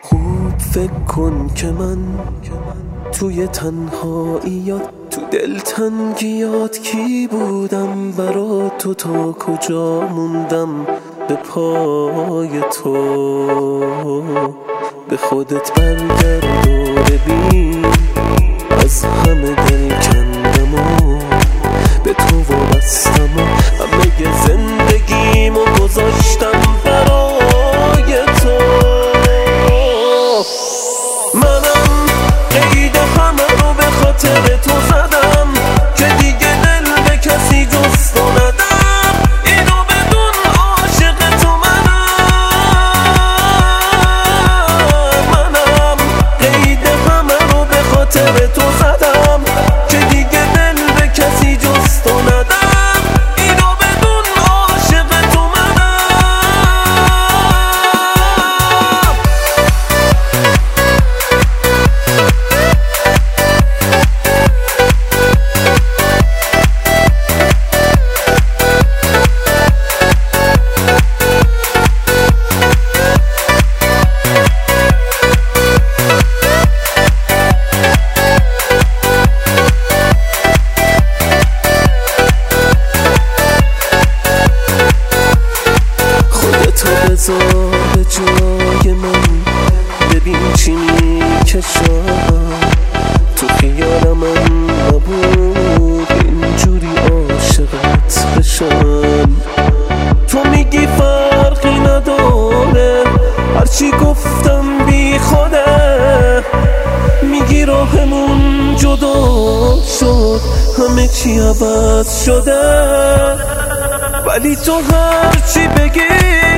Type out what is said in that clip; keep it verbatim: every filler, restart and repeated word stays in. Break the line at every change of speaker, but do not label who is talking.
خوب فکر کن که من توی تنهاییات، تو دلتنگیات کی بودم برا تو، تا کجا موندم به پای تو. به خودت برگرد و ببین از همه دل کندم و به تو وابستم و همه زندگیمو گذاشتم برای تو. منم قید همه رو به خاطر تو زدم که دیگه دل به کسی جز تو ندم. اینو بدون عاشق تو منم. منم قید همه رو به خاطر تو زدم که دیگه دل به کسی جز تو ندم. اینو بدون عاشق تو منم. بذار جای من، ببین چی میکشم. تو خیال من نبود اینجوری عاشقت بشم. تو میگی فرقی نداره هرچی گفتم بی خوده. میگی راهمون جدا شد همه چی عوض شده. ولی تو هرچی بگی